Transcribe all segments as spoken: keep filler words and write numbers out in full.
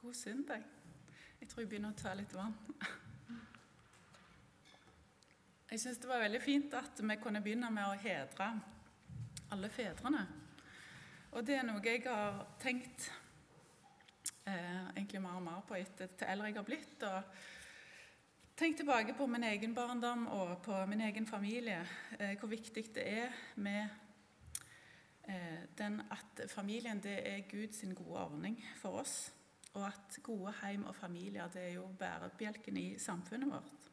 God søndag. Jeg tror jeg begynner å ta litt vann. Jeg synes det var veldig fint at vi kunne begynne med å hedre alle fedrene. Og det er noe jeg har tenkt eh, egentlig mer og mer på etter til eldre jeg har blitt, og tenkt tilbake på min egen barndom og på min egen familie, eh, hvor viktig det er med eh, den at familien det er Guds gode ordning for oss, og at gode hjem og familier det er jo bærebjelken i samfunnet vårt.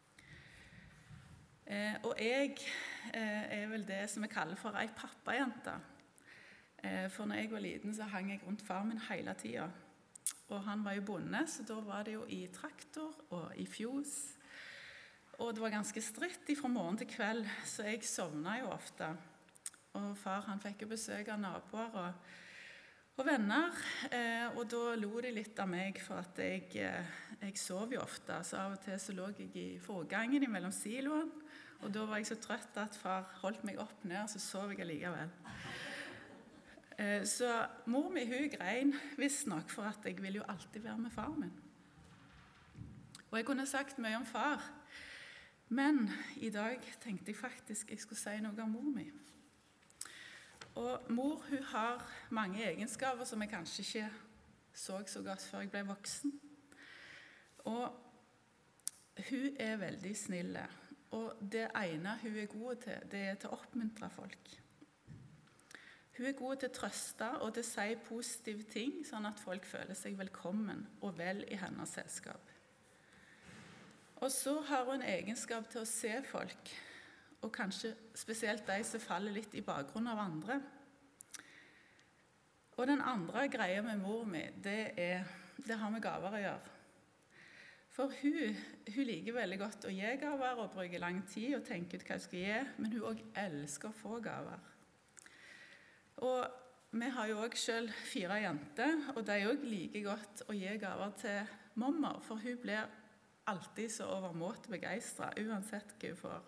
Eh, og jeg eh, er vel det som jeg kaller for ei pappajente. Eh, for når jeg var liten så hang jeg rundt far min hele tiden. Og han var jo bonde, så da var det jo i traktor og i fjos. Og det var ganske stritt fra morgen til kveld, så jeg sovna jo ofte. Og far han fikk jo besøk av naboer og, og venner, eh, og da lo de litt av meg, for at jeg, eh, jeg sov jo ofte. Så av og til så lå jeg i forgangen mellom siloen, og da var jeg så trøtt at far holdt meg opp ned, så sov jeg allikevel. Eh, så mor mi hun grein visst nok, for at jeg ville jo alltid være med far min. Og jeg kunne sagt mye om far, men i dag tenkte jeg faktisk jeg skulle si noe om mor mi. Og mor hun har mange egenskaper som jeg kanskje ikke så så godt før jeg ble voksen. Og hun er veldig snille, og det ene hun er god til, det er til å oppmuntre folk. Hun er god til å trøste og til å si positive ting, sånn at folk føler seg velkommen og vel i hennes selskap. Og så har hun egenskap til å se folk, og kanskje spesielt de som faller litt i bakgrunnen av andre. Og den andre greia med mor mi, det, er, det har med gaver å gjøre. For hun, hun liker veldig godt å gi gaver og bruker lang tid og tenker ut hva hun skal gi, men hun også elsker å få gaver. Og vi har jo også selv fire jenter, og de også liker godt å gi gaver til mamma, for hun blir alltid så overmåte begeistret, uansett hva hun får.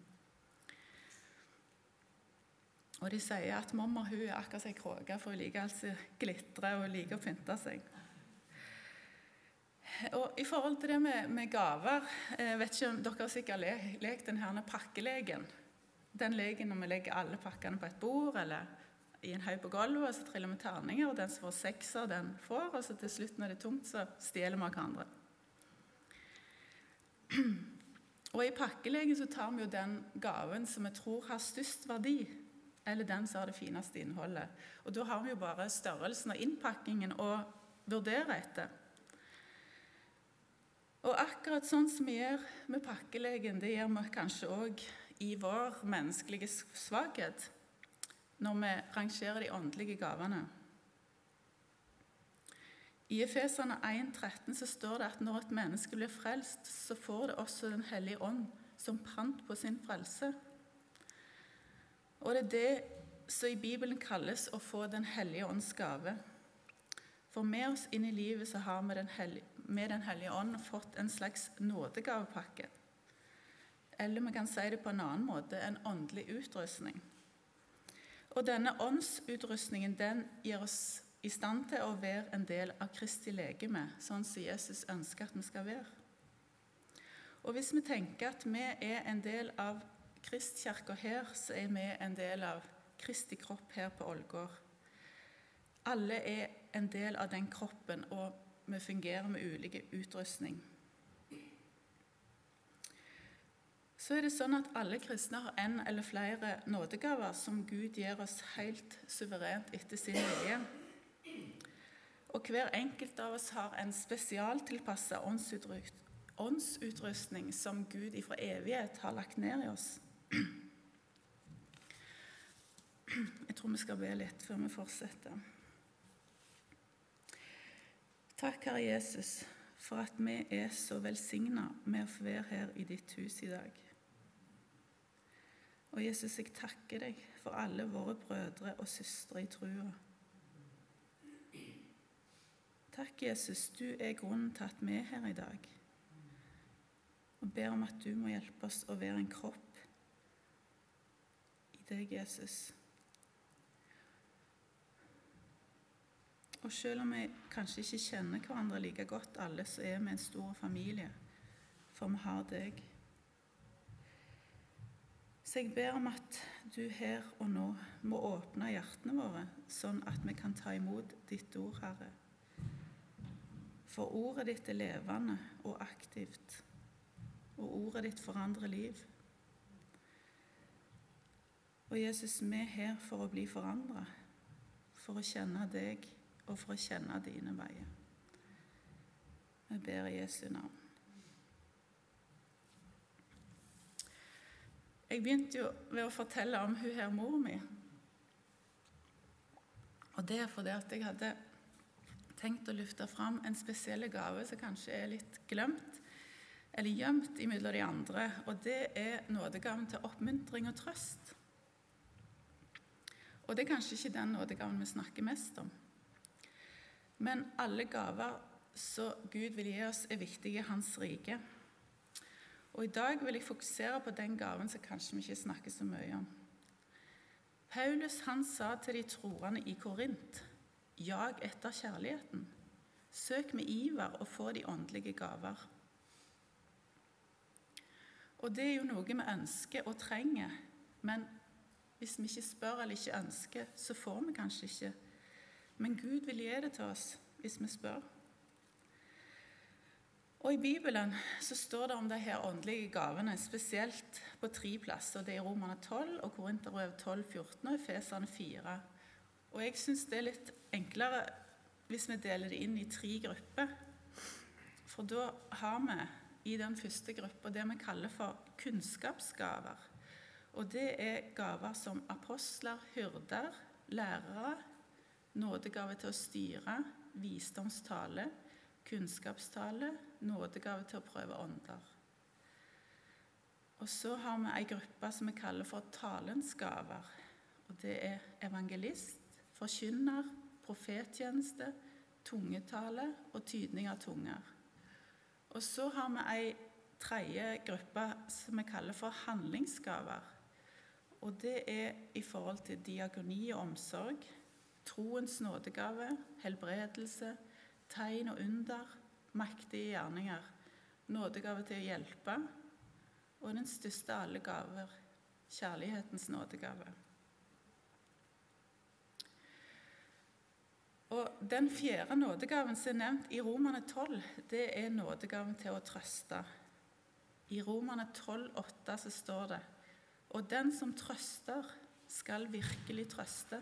Og de sier at mamma hun er akkurat som en kråke, for hun liker altså glitre og liker å pynte seg. Og i forhold til det med, med gaver, jeg vet ikke om dere har sikkert le, lekt den her pakkelegen. Den legen når vi legger alle pakkene på et bord, eller i en haug på gulvet, og så triller vi terninger, og den som får sekser, den får, og så til slutt når det er tomt, så stjeler vi hverandre. Og i pakkelegen så tar vi jo den gaven som vi tror har størst verdi, eller den som har det fineste innholdet. Og da har vi jo bare størrelsen og innpakkingen å vurdere etter. Og akkurat sånn som vi gjør med pakkelegen, det gjør vi kanskje også i vår menneskelige svakhet, når vi rangerer de åndelige gavene. I Efeserne én tretten så står det at når et menneske blir frelst, så får det også den hellige ånd som pant på sin frelse. Og det er det som i Bibelen kalles å få den hellige ånds gave. For med oss inn i livet så har vi den hellige, med den hellige ånd fått en slags nådegavepakke. Eller vi kan si det på en annen måte, en åndelig utrustning. Og denne åndsutrustningen, den gir oss i stand til å være en del av Kristi legeme, sånn som Jesus ønsker at vi skal være. Og hvis vi tenker at vi er en del av Kristkirken her, så er vi en del av Kristi kropp her på Ålgård. Alle er en del av den kroppen, og vi fungerer med ulike utrustning. Så er det sånn at alle kristne har en eller flere nådegaver som Gud gir oss helt suverent etter sin vilje. Og hver enkelt av oss har en spesialtilpasset åndsutrustning som Gud ifra evighet har lagt ned i oss. Jeg tror vi skal be litt før vi fortsetter. Takk, Herre Jesus, for at vi er så velsignet med å få være her i ditt hus i dag. Og Jesus, jeg takker deg for alle våre brødre og søstre i troa. Takk, Jesus, du er grunnen til at vi er her i dag. Og ber om at du må hjelpe oss å være en kropp deg, Jesus. Og selv om vi kanskje ikke kjenner hverandre like godt alle, så er vi en stor familie, for vi har deg. Så jeg ber om at du her og nå må åpne hjertene våre, sånn at vi kan ta imot ditt ord, Herre. For ordet ditt er levende og aktivt, og ordet ditt forandrer liv. Og Jesus, vi er her for å bli forandret, for å kjenne deg og for å kjenne dine veier. Vi ber i Jesu navn. Jeg begynte jo ved å fortelle om hun her mor mi. Og det er fordi at jeg hadde tenkt å løfte fram en spesiell gave som kanskje er litt glemt, eller gjemt imellom de andre, og det er nådegaven til oppmuntring og trøst. Og det er kanskje ikke den nådegaven vi snakker mest om. Men alle gaver som Gud vil gi oss er viktige i hans rike. Og i dag vil jeg fokusere på den gaven som kanskje vi ikke snakker så mye om. Paulus han sa til de troende i Korint, jag etter kjærligheten, søk med iver og få de åndelige gaver. Og det er jo noe vi ønsker og trenger, men hvis vi ikke spør eller ikke ønsker, så får vi kanskje ikke. Men Gud vil gi det til oss hvis vi spør. Og i Bibelen så står det om de her åndelige gavene, spesielt på tre plasser. Det er Romerne tolv, og Korinterbrevet tolv fjorten og Efeserne fire. Og jeg synes det er litt enklere hvis vi deler det inn i tre grupper. For da har vi i den første gruppen det vi kaller for kunnskapsgaver. Og det er gaver som apostler, hyrder, lærere, nådegave til å styre, visdomstale, kunnskapstale, nådegave til å prøve ånder. Og så har vi en gruppe som vi kaller for talens gaver. Og det er evangelist, forkynner, profettjeneste, tungetale og tydning av tunger. Og så har vi en tredje gruppe som vi kaller for handlingsgaver. Og det er i forhold til diakoni og omsorg, troens nådegave, helbredelse, tegn og under, maktige gjerninger, nådegave til å hjelpe, og den største av alle gaver, kjærlighetens nådegave. Og den fjerde nådegaven som er nevnt i Romerne tolv, det er nådegaven til å trøste. I Romerne tolv åtte så står det, og den som trøster skal virkelig trøste.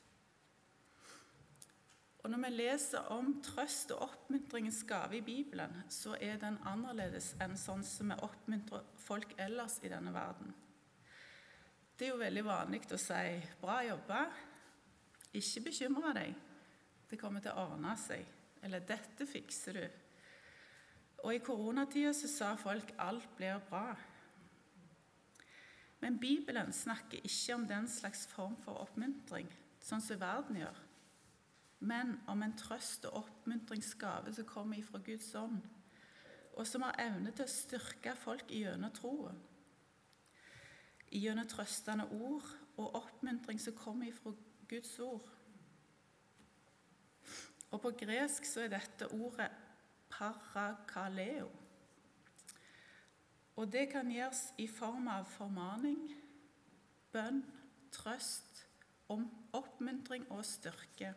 Og når vi leser om trøst og oppmuntringens gave i Bibelen, så er den annerledes enn sånn som vi oppmuntrer folk ellers i denne verden. Det er jo veldig vanlig å si, bra jobbet, ikke bekymre deg, det kommer til å ordne seg, eller dette fikser du. Og i koronatiden så sa folk, alt blir bra. Men Bibelen snakker ikke om den slags form for oppmuntring, sånn som verden gjør, men om en trøst og oppmuntringsgave som kommer fra Guds ånd, og som har evne til å styrke folk gjennom troen, gjennom trøstende ord og oppmuntring som kommer fra Guds ord. Og på gresk så er dette ordet parakaleo. Og det kan gjøres i form av formaning, bønn, trøst, oppmuntring og styrke.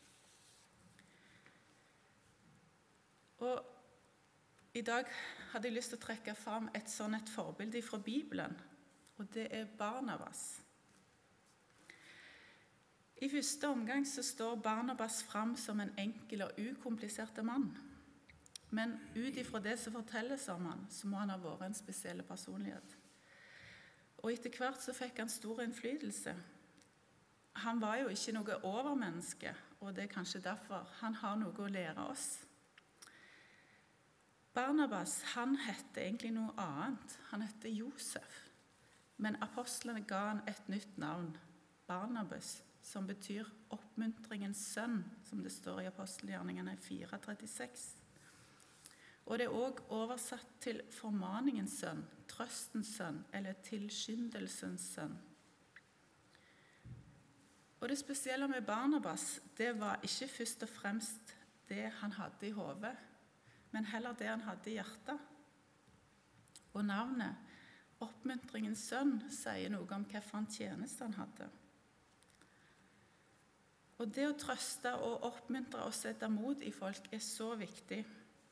Og i dag hadde jeg lyst til å trekke fram et sånn et forbilde fra Bibelen, og det er Barnabas. I første omgang så står Barnabas fram som en enkel og ukomplisert mann. Men ut ifra det som fortelles om han, så må han ha vært en spesiell personlighet. Og etter hvert så fikk han stor innflytelse. Han var jo ikke noe overmenneske, og det er kanskje derfor han har noe å lære oss. Barnabas, han hette egentlig noe annet. Han hette Josef. Men apostlene ga han et nytt navn, Barnabas, som betyr oppmuntringens sønn, som det står i apostelgjerningene fire trettiseks. Og det er også oversatt til formaningens sønn, trøstens sønn, eller tilskyndelsens sønn. Og det spesielle med Barnabas, det var ikke først og fremst det han hadde i hodet, men heller det han hadde i hjertet. Og navnet, oppmuntringens sønn, sier noe om hvilken tjeneste han hadde. Og det å trøste og oppmuntre og sette mot i folk er så viktig.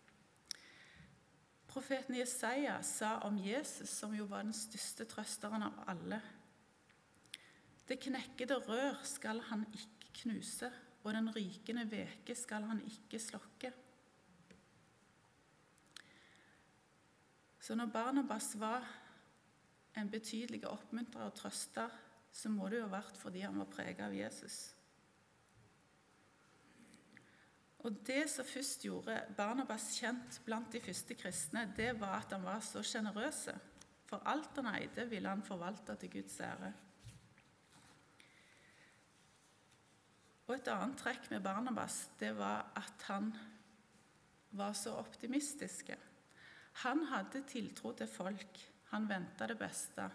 Profeten Jesaja sa om Jesus, som jo var den største trøsteren av alle: Det knekkede rør skal han ikke knuse, og den rykende veke skal han ikke slokke. Så når Barnabas var en betydelig oppmuntrer og trøster, så må det jo ha vært fordi han var preget av Jesus. Og det som først gjorde Barnabas kjent blant de første kristne, det var at han var så generøse. For alt han eide ville han forvalte til Guds ære. Og et annet trekk med Barnabas, det var at han var så optimistiske. Han hadde tiltro til folk. Han ventet det beste.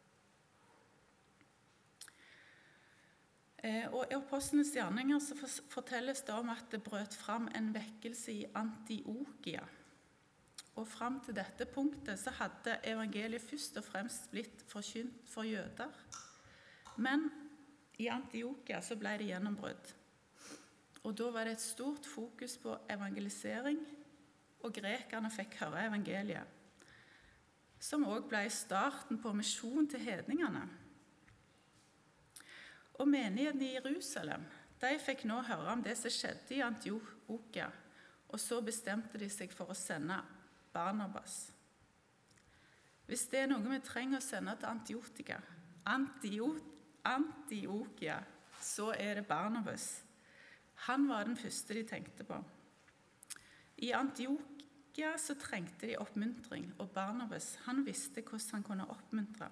Og I Apostlenes gjerninger så fortelles det om at det brøt fram en vekkelse i Antiokia. Og fram til dette punktet så hadde evangeliet først og fremst blitt forkynt for jøder. Men i Antiokia så ble det gjennombrudd. Og da var det et stort fokus på evangelisering, og grekerne fikk høre evangeliet, som også ble starten på misjon til hedningene. Og menigheten i Jerusalem, de fikk nå høre om det som skjedde i Antiokia, og så bestemte de seg for å sende Barnabas. Hvis det er noe vi trenger å sende til Antiokia, Antiokia, så er det Barnabas. Han var den første de tenkte på. I Antiokia så trengte de oppmuntring, og Barnabas, han visste hvordan han kunne oppmuntre.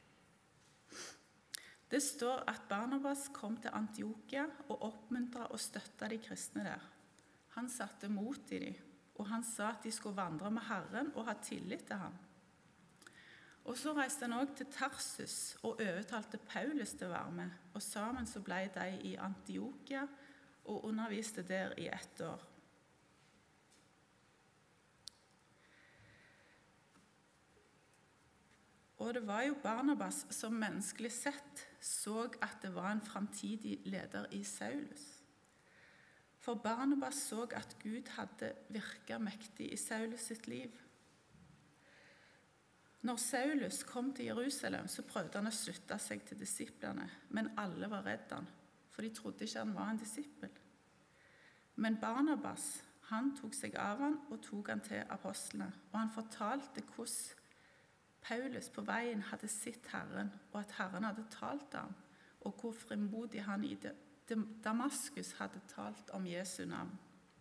Det står at Barnabas kom til Antiokia og oppmuntret og støttet de kristne der. Han satte mot i dem, og han sa at de skulle vandre med Herren og ha tillit til ham. Og så reiste han også til Tarsus og overtalte Paulus til å være med, og sammen så ble de i Antiokia og underviste der i ett år. Og det var jo Barnabas som menneskelig sett så at det var en framtidig leder i Saulus. For Barnabas så at Gud hadde virket mektig i Saulus sitt liv. Når Saulus kom til Jerusalem, så prøvde han å slutte seg til disiplene, men alle var redde han, for de trodde ikke han var en disippel. Men Barnabas, han tok seg av han og tok han til apostlene, og han fortalte hvordan Paulus på veien hadde sett Herren, og at Herren hadde talt til ham, og hvor frimodig han i Damaskus hadde talt om Jesu navn.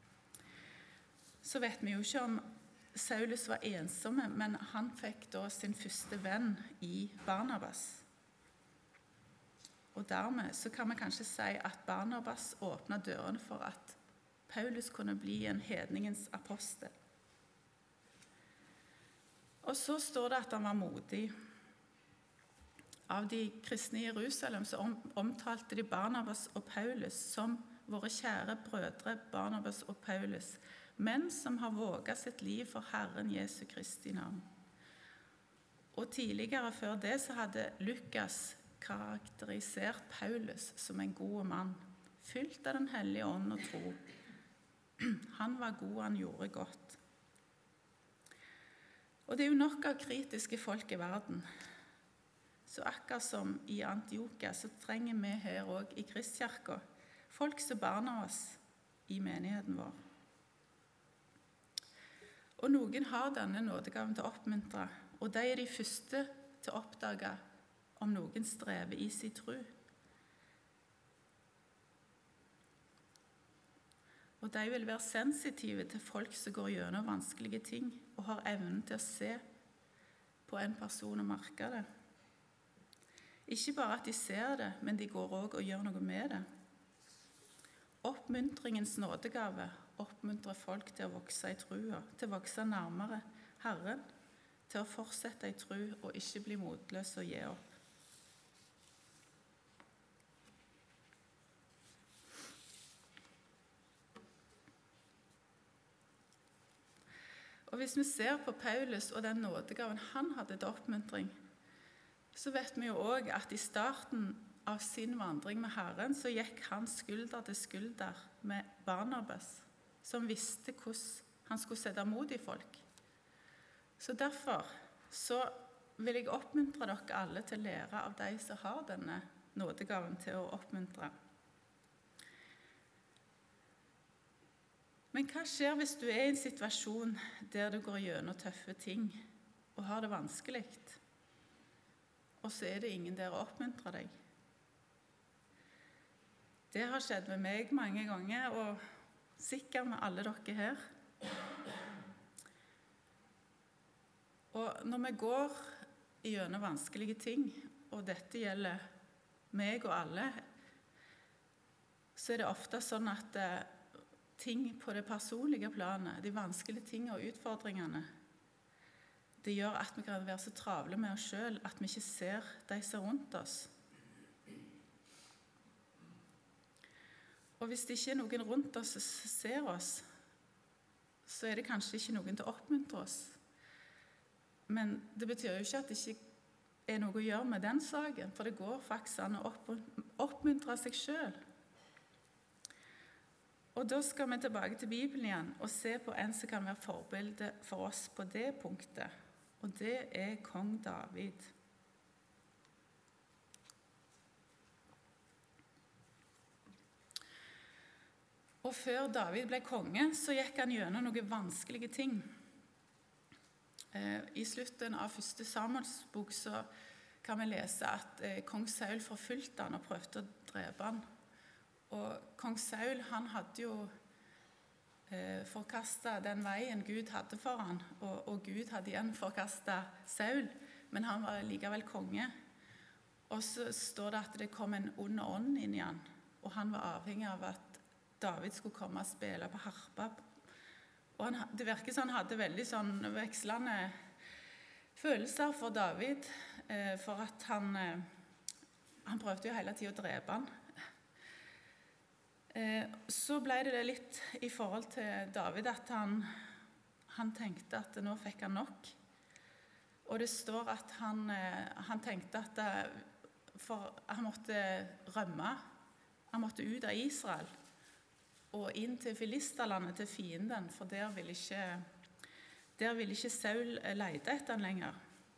Så vet vi jo ikke om Saulus var ensomme, men han fikk da sin første venn i Barnabas. Og dermed så kan vi kanskje si at Barnabas åpnet dørene for at Paulus kunne bli en hedningens apostel. Og så står det at han var modig. Av de kristne i Jerusalem så omtalte de Barnabas og Paulus som våre kjære brødre Barnabas og Paulus, menn som har våget sitt liv for Herren Jesu Kristi navn. Og tidligere før det så hadde Lukas karakterisert Paulus som en god mann, fylt av den hellige ånd og tro. Han var god, han gjorde godt. Og det er jo nok av kritiske folk i verden. Så akkurat som i Antiokia, så trenger vi her også i Kristkirken folk som Barnabas i menigheten vår. Og noen har denne nådegaven til å oppmuntre, og de er de første til å oppdage om noen strever i sin tro. Og de vil være sensitive til folk som går gjennom vanskelige ting, og har evnen til å se på en person og merke det. Ikke bare at de ser det, men de går også og gjør noe med det. Oppmuntringens nådegave oppmuntrer folk til å vokse i trua, til å vokse nærmere Herren, til å fortsette i tro og ikke bli motløs og gi opp. Og hvis vi ser på Paulus og den nådegaven han hadde til oppmuntring, så vet vi jo også at i starten av sin vandring med Herren så gikk han skulder til skulder med Barnabas, som visste hvordan han skulle sette mot i folk. Så derfor så vil jeg oppmuntre dere alle til å lære av de som har denne nådegaven til å oppmuntre. Men hva skjer hvis du er i en situasjon der du går gjennom tøffe ting og har det vanskelig, og så er det ingen der å oppmuntre deg? Det har skjedd med meg mange ganger, og sikkert med alle dere her. Og når vi går gjennom vanskelige ting, og dette gjelder meg og alle, så er det ofte sånn at ting på det personlige planet, de vanskelige tingene og utfordringene, det gjør at vi kan være så travle med oss selv at vi ikke ser de som er rundt oss. Og hvis det ikke er noen rundt oss som ser oss, så er det kanskje ikke noen til å oppmuntre oss. Men det betyr jo ikke at det ikke er noe å gjøre med den saken, for det går faktisk an å oppmuntre seg selv. Og da skal vi tilbake til Bibelen igjen og se på en som kan være forbilde for oss på det punktet. Og det er kong David. Og før David ble konge, så gikk han gjennom noen vanskelige ting. I slutten av første Samuels bok så kan vi lese at kong Saul forfulgte han og prøvde å drepe han. Og kong Saul, han hadde jo eh, forkastet den veien Gud hadde for han, og, og Gud hadde igjen forkastet Saul, men han var likevel konge. Og så står det at det kom en ond ånd inn i han, og han var avhengig av at David skulle komme og spille på harpa. Og han, det virker som han hadde veldig sånn vekslende følelser for David, eh, for at han, eh, han prøvde jo hele tiden å drepe han. Så ble det litt i forhold til David at han, han tenkte at nå fikk han nok. Og det står at han, han tenkte at det, for han måtte rømme. Han måtte ut av Israel og inn til Filisterlandet, til fienden, for der ville ikke, der ville ikke Saul lete etter han lenger.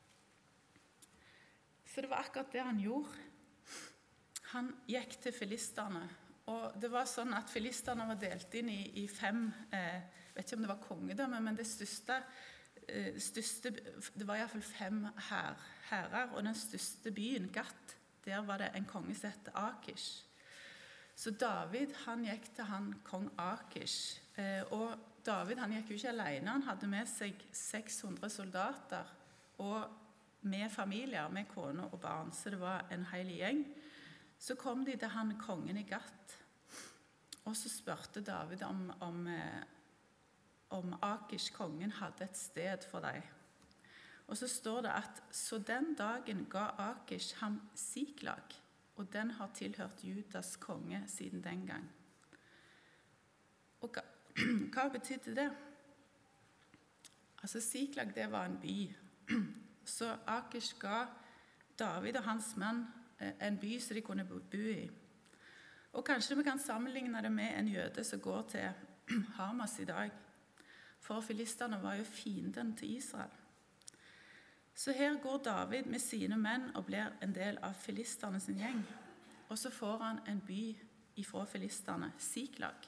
Så det var akkurat det han gjorde. Han gikk til filisterne. Og det var sånn at filisterne var delt inn i, i fem, eh, vet ikke om det var kongedømme, men det største, eh, største det var i hvert fall fem her, herrer, og den største byen, Gat, der var det en konge som het Akish. Så David, han gikk til han kong Akish, eh, og David, han gikk jo ikke alene, han hadde med seg seks hundre soldater, og med familier, med kone og barn, så det var en hel gjeng. Så kom de til han kongen i Gat, og så spurte David om, om, om Akish, kongen, hadde et sted for dem. Og så står det at så den dagen ga Akish ham Siklag, og den har tilhørt Judas konge siden den gang. Og hva, hva betydde det? Altså Siklag, det var en by. Så Akish ga David og hans menn en by som de kunne bo i. Og kanskje vi kan sammenligne det med en jøde som går til Hamas i dag. For filisterne var jo fienden til Israel. Så her går David med sine menn og blir en del av filisterne sin gjeng. Og så får han en by ifra filisterne, Siklag.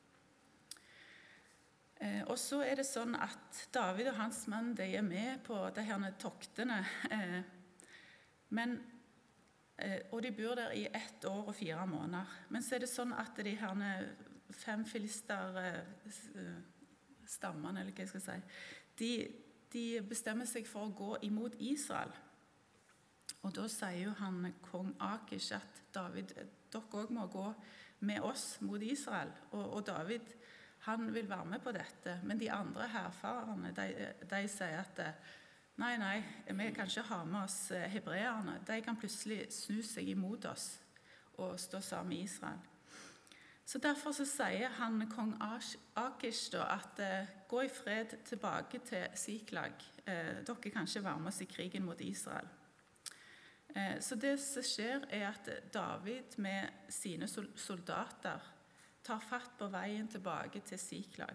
Eh, og så er det sånn at David og hans menn, de er med på de her toktene. Eh, men Og de bor der i ett år og fire måneder. Men så er det sånn at de her fem filister stammene, eller hva jeg skal si, de, de bestemmer seg for å gå imot Israel. Og da sier jo han kong Akish at David, dere også må gå med oss mot Israel. Og, og David, han vil være med på dette. Men de andre hærfarerne, de, de sier at Nei, nei, vi kan ikke ha med oss hebreerne. De kan plutselig snu seg imot oss og stå sammen med Israel. Så Derfor så sier han kong Akish da, at eh, gå i fred tilbake til Siklag. Eh, dere kan ikke være med oss i krigen mot Israel. Eh, så det som skjer er at David med sine soldater tar fatt på veien tilbake til Siklag.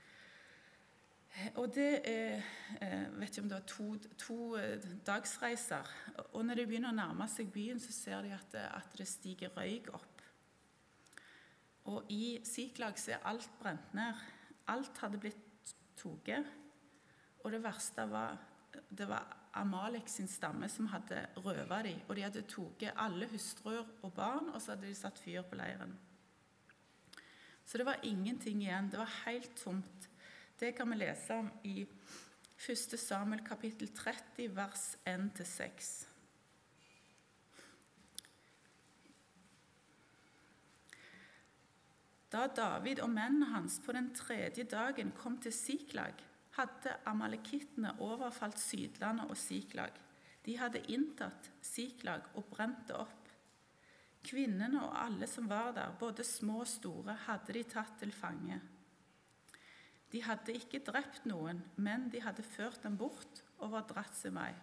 Og det er, eh, vet ikke om det var to, to dagsreiser. Og når de begynner å nærme seg byen, så ser de at det, at det stiger røyk opp. Og i Siklag så er alt brent ned. Alt hadde blitt toget. Og det verste var, det var Amalek sin stamme som hadde røvet dem. Og de hadde toget alle hustruer og barn, og så hadde de satt fyr på leiren. Så det var ingenting igjen. Det var helt tomt. Det kan vi lese om i første Samuel kapittel tretti, vers én til seks. Da David og mennene hans på den tredje dagen kom til Siklag, hadde amalekittene overfalt Sydlandet og Siklag. De hadde inntatt Siklag og brent det opp. Kvinnene og alle som var der, både små og store, hadde de tatt til fange. De hadde ikke drept noen, men de hadde ført dem bort og var dratt sin vei.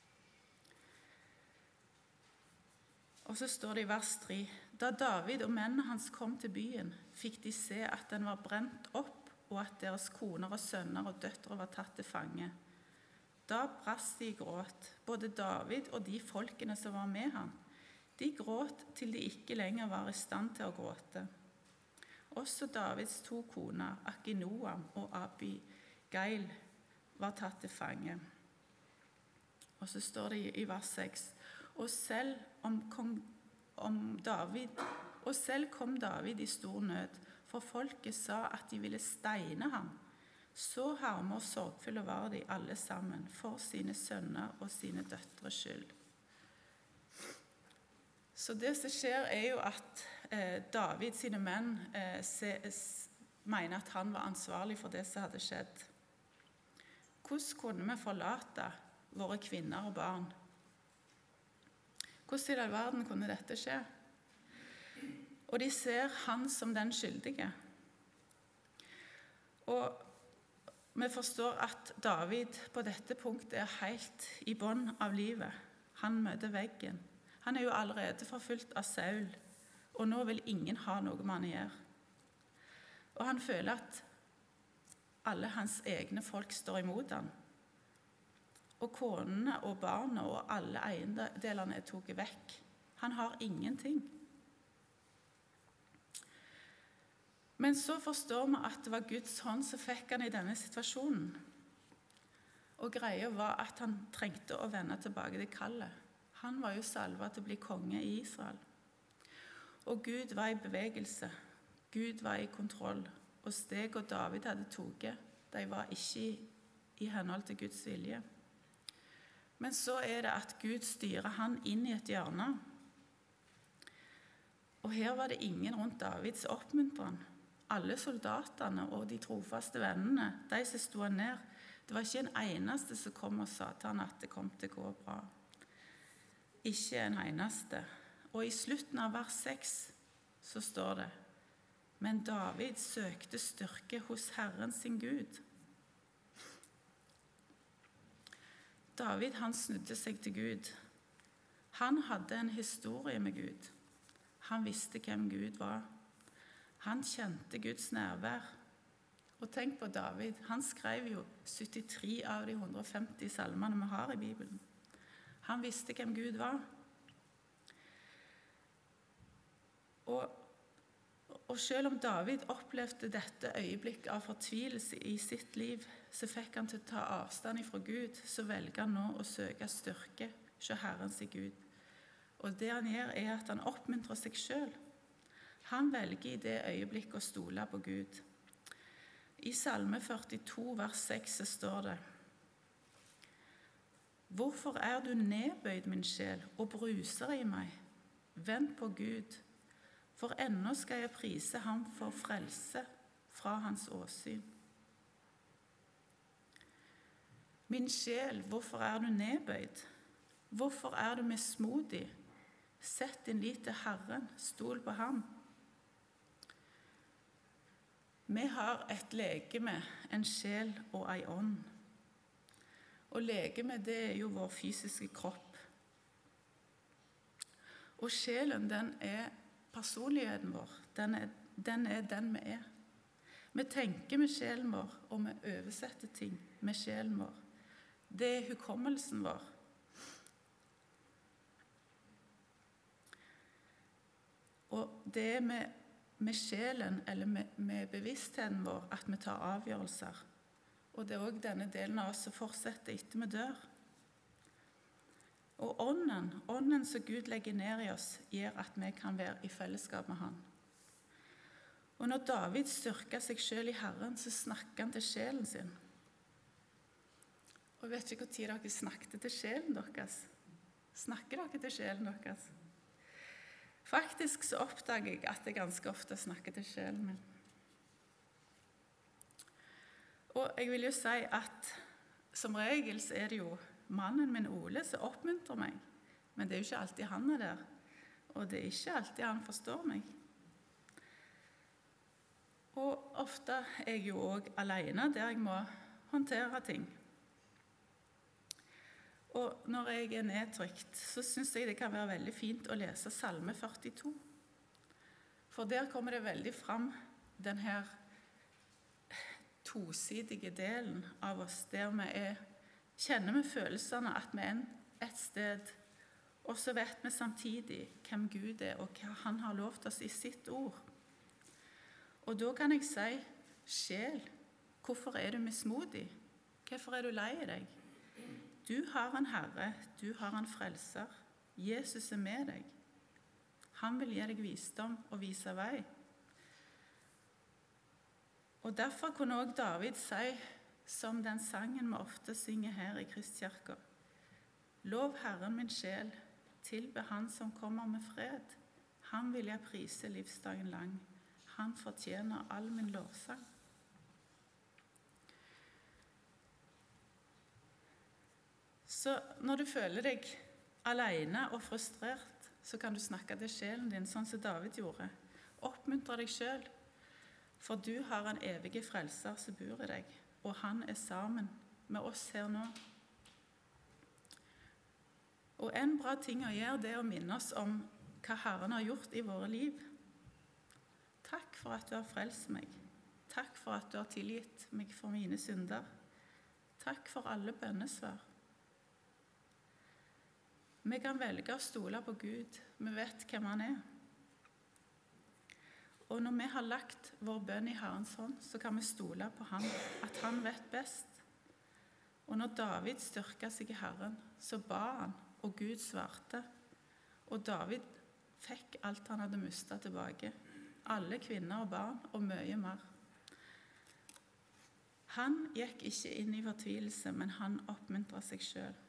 Og så står det i vers tre. Da David og mennene hans kom til byen, fikk de se at den var brent opp, og at deres koner og sønner og døtre var tatt til fange. Da brast de i gråt, både David og de folkene som var med ham. De gråt til de ikke lenger var i stand til å gråte. Også Davids to koner, Akinoam og Abigail, var tatt til fange. Og så står det i vers seks. Og selv, om kong, om David, og selv kom David i stor nød, for folket sa at de ville steine ham. Så harme og sorgfulle var de alle sammen for sine sønner og sine døtres skyld. Så det som skjer er jo at eh, David sine menn eh, se, s, mener at han var ansvarlig for det som hadde skjedd. Hvordan kunne vi forlate våre kvinner og barn? Hvordan i all verden kunne dette skje? Og de ser han som den skyldige. Og vi forstår at David på dette punktet er helt i bånd av livet. Han møter veggen. Han er jo allerede forfulgt av Saul, og nå vil ingen ha noe med han å gjøre. Og han føler at alle hans egne folk står imot han. Og konene og barna og alle eiendelene er tatt vekk. Han har ingenting. Men så forstår vi at det var Guds hånd som fikk han i denne situasjonen. Og greia var at han trengte å vende tilbake til kallet. Han var jo salvet til å bli konge i Israel. Og Gud var i bevegelse. Gud var i kontroll. Og steg og David hadde tatt, de var ikke i, i henhold til Guds vilje. Men så er det at Gud styrer han inn i et hjørne. Og her var det ingen rundt Davids oppmuntran. Alle soldatene og de trofaste vennene, de som stod ned, det var ikke en eneste som kom og sa til han at det kom til å gå bra. Ikke en eneste. Og i slutten av vers seks så står det: Men David søkte styrke hos Herren sin Gud. David, han snudde seg til Gud. Han hadde en historie med Gud. Han visste hvem Gud var. Han kjente Guds nærvær. Og tenk på David, han skrev jo syttitre av de hundre og femti salmene vi har i Bibelen. Han visste hvem Gud var. Og, og selv om David opplevde dette øyeblikk av fortvilelse i sitt liv, så fikk han til å ta avstand fra Gud, så velger han nå å søke styrke hos Herren sin Gud. Og det han gjør er at han oppmuntrer seg selv. Han velger i det øyeblikket å stole på Gud. I Salme førtito, vers seks, så står det: Hvorfor er du nedbøyd, min sjel, og bruser i meg? Vent på Gud, for ennå skal jeg prise ham for frelse fra hans åsyn. Min sjel, hvorfor er du nedbøyd? Hvorfor er du mismodig? Sett din lit til Herren, stol på ham. Vi har et legeme, en sjel og en ånd. Og legeme, det er jo vår fysiske kropp. Og sjelen, den er personligheten vår. Den er, den er den vi er. Vi tenker med sjelen vår, og vi oversetter ting med sjelen vår. Det er hukommelsen vår. Og det er med, med sjelen, eller med, med bevisstheten vår, at vi tar avgjørelser. Og det er også denne delen av oss som fortsetter etter vi dør. Og ånden, ånden som Gud legger ned i oss, gjør at vi kan være i fellesskap med han. Og når David styrket seg selv i Herren, så snakket han til sjelen sin. Og jeg vet ikke hvor tid dere snakket til sjelen deres. Snakker dere til sjelen deres? Faktisk så oppdager jeg at jeg ganske ofte snakker til sjelen min. Og jeg vil jo si at som regel så er det jo mannen min Ole som oppmuntrer meg. Men det er jo ikke alltid han er der. Og det er ikke alltid han forstår meg. Og ofte er jeg jo også alene der jeg må håndtere ting. Og når jeg er nedtrykt, så synes jeg det kan være veldig fint å lese Salme førtito. For der kommer det veldig fram den her tosidige delen av oss, der vi er, kjenner med følelsene at vi er et sted, og så vet vi samtidig hvem Gud er, og hva han har lovt oss i sitt ord. Og da kan jeg si, sjel, hvorfor er du mismodig? Hvorfor er du lei deg? Du har en Herre, du har en frelser. Jesus er med deg. Han vil gi deg visdom og vise vei. Og derfor kunne også David si, som den sangen vi ofte synger her i Kristkirka: Lov Herren min sjel, tilbe han som kommer med fred. Han vil jeg prise livsdagen lang. Han fortjener all min lovsang. Så når du føler deg alene og frustrert, så kan du snakke til sjelen din, sånn som David gjorde. Oppmuntre deg selv, for du har en evig frelser som bor i deg, og han er sammen med oss her nå. Og en bra ting å gjøre, det er å minne oss om hva Herren har gjort i våre liv. Takk for at du har frelst meg. Takk for at du har tilgitt meg for mine synder. Takk for alle bønnesvar. Vi kan velge å stole på Gud. Vi vet hvem han er. Og når vi har lagt vår bønn i Herrens hånd, så kan vi stole på han, at han vet best. Og når David styrket seg i Herren, så ba han, og Gud svarte. Og David fikk alt han hadde mistet tilbake. Alle kvinner og barn, og mye mer. Han gikk ikke inn i fortvilelse, men han oppmuntret seg selv.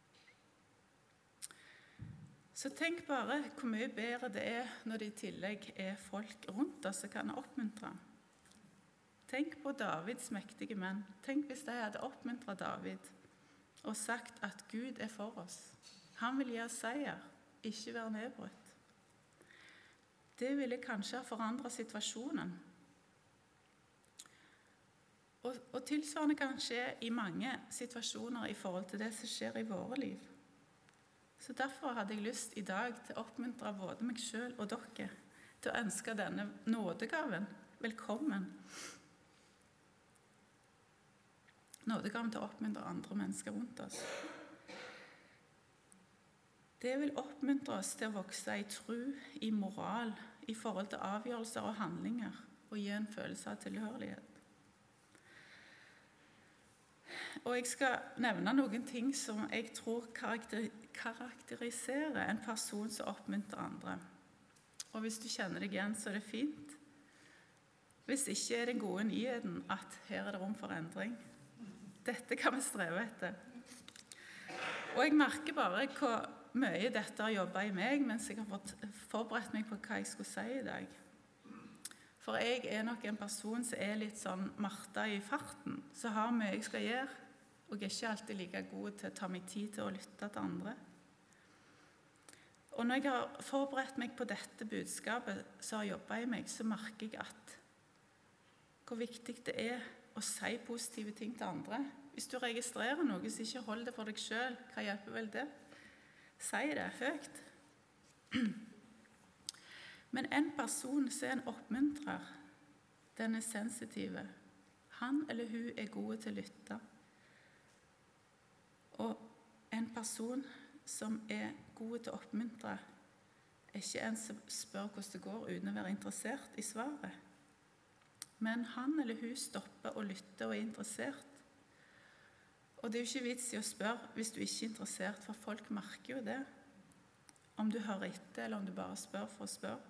Så tenk bare hvor mye bedre det er når det i tillegg er folk rundt oss som kan oppmuntre. Tenk på Davids mektige menn. Tenk hvis de hadde oppmuntret David og sagt at Gud er for oss. Han vil gi oss seier, ikke være nedbrutt. Det ville kanskje ha forandret situasjonen. Og, og tilsvarende kan skje i mange situasjoner i forhold til det som skjer i våre liv. Så derfor hadde jeg lyst i dag til å oppmuntre både meg selv og dere til å ønske denne nådegaven velkommen. Nådegaven til å oppmuntre andre mennesker rundt oss. Det vil oppmuntre oss til å vokse i tro, i moral, i forhold til avgjørelser og handlinger, og gi en følelse av tilhørighet. Og jeg skal nevne noen ting som jeg tror karakter- karakteriserer en person som oppmuntrer andre. Og hvis du kjenner deg igjen, så er det fint. Hvis ikke er den gode nyheten at her er det rom for endring. Dette kan vi streve etter. Og jeg merker bare hvor mye dette har jobbet i meg, mens jeg har fått forberedt meg på hva jeg skulle si i dag. For jeg er nok en person som er litt sånn Martha i farten, så har mye jeg skal gjøre, og jeg er ikke alltid like god til å ta meg tid til å lytte til andre. Og når jeg har forberedt meg på dette budskapet som har jobbet i meg, så merker jeg at hvor viktig det er å si positive ting til andre. Hvis du registrerer noe, så ikke hold det for deg selv. Hva hjelper vel det? Si det høyt. Men en person som er en oppmuntrer, den er sensitive. Han eller hun er god til å lytte. Og en person som er god til å oppmuntre, er ikke en som spør hvordan det går uten å være interessert i svaret. Men han eller hun stopper og lytter og er interessert. Og det er jo ikke vits i å spørre hvis du ikke er interessert, for folk merker jo det. Om du hører etter, eller om du bare spør for å spørre.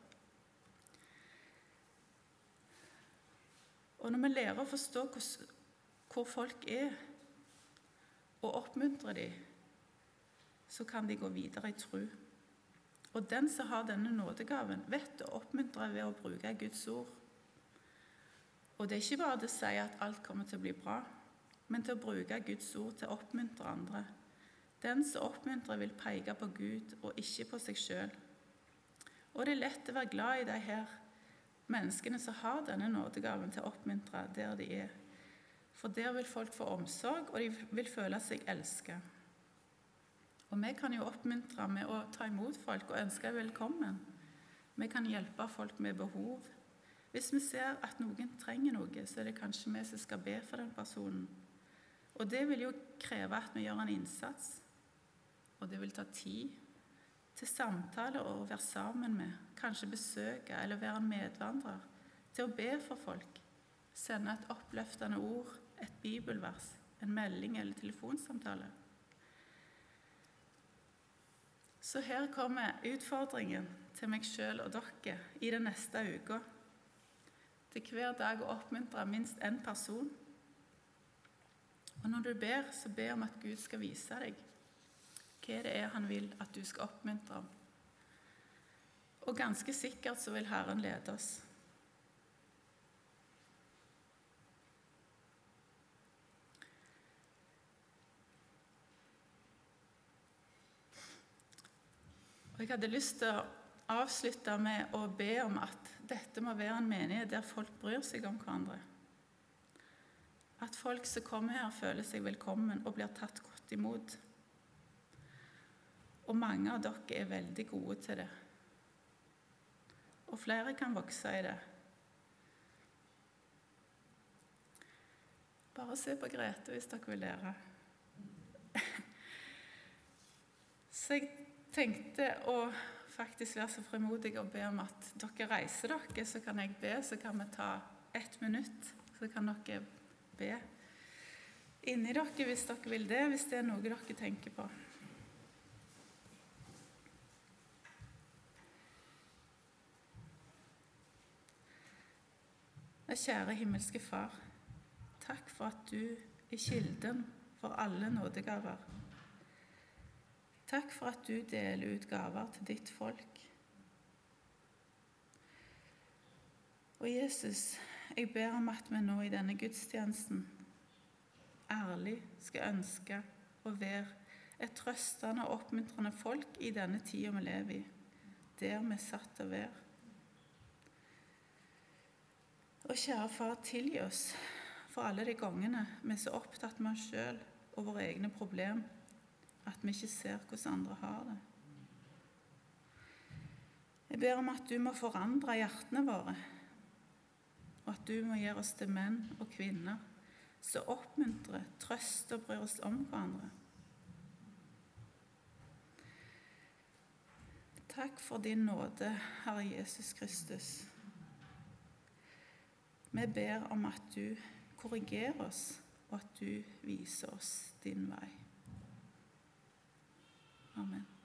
Og når vi lærer å forstå hvor folk er, og oppmuntrer dem, så kan de gå videre i tro. Og den som har denne nådegaven, vet å oppmuntre ved å bruke Guds ord. Og det er ikke bare det å si at alt kommer til å bli bra, men til å bruke Guds ord til å oppmuntre andre. Den som oppmuntrer vil peke på Gud og ikke på seg selv. Og det er lett å være glad i de her menneskene som har denne nådegaven til å oppmuntre der de er. For der vil folk få omsorg, og de vil føle seg elsket. Og vi kan jo oppmuntre med å ta imot folk og ønske velkommen. Vi kan hjelpe folk med behov. Hvis vi ser at noen trenger noe, så er det kanskje vi som skal be for den personen. Og det vil jo kreve at vi gjør en innsats. Og det vil ta tid til samtale og være sammen med, kanskje besøke eller være en medvandrer, til å be for folk, sende et oppløftende ord, et bibelvers, en melding eller telefonsamtale. Så her kommer utfordringen til meg selv og dere i den neste uka. Til hver dag å oppmuntre minst en person. Og når du ber, så be om at Gud skal vise deg hva det er han vil at du skal oppmuntre om. Og ganske sikkert så vil Herren lede oss. Og jeg hadde lyst til å avslutte med å be om at dette må være en menighet der folk bryr seg om hverandre. At folk som kommer her føler seg velkommen og blir tatt godt imot. Og mange av dere er veldig gode til det. Og flere kan vokse i det. Bare se på Grete hvis dere vil lære. Så jeg tenkte å faktisk være så frimodig og be om at dere reiser dere, så kan jeg be, så kan vi ta ett minutt, så kan dere be inni dere hvis dere vil det, hvis det er noe dere tenker på. Kjære himmelske Far, takk for at du er kilden for alle nådegaver. Takk for at du deler ut gaver til ditt folk. Og Jesus, jeg ber om at vi nå i denne gudstjenesten ærlig skal ønske å være et trøstende og oppmuntrende folk i denne tiden vi lever i, der vi er satt til å være. Og kjære Far, tilgi oss for alle de gangene vi er så opptatt med oss selv og våre egne problemer, at vi ikke ser hvordan andre har det. Jeg ber om at du må forandre hjertene våre, og at du må gjøre oss til menn og kvinner som oppmuntrer, trøster og bryr oss om hverandre. Takk for din nåde, Herre Jesus Kristus. Vi ber om at du korrigerer oss, og at du viser oss din vei. Amen.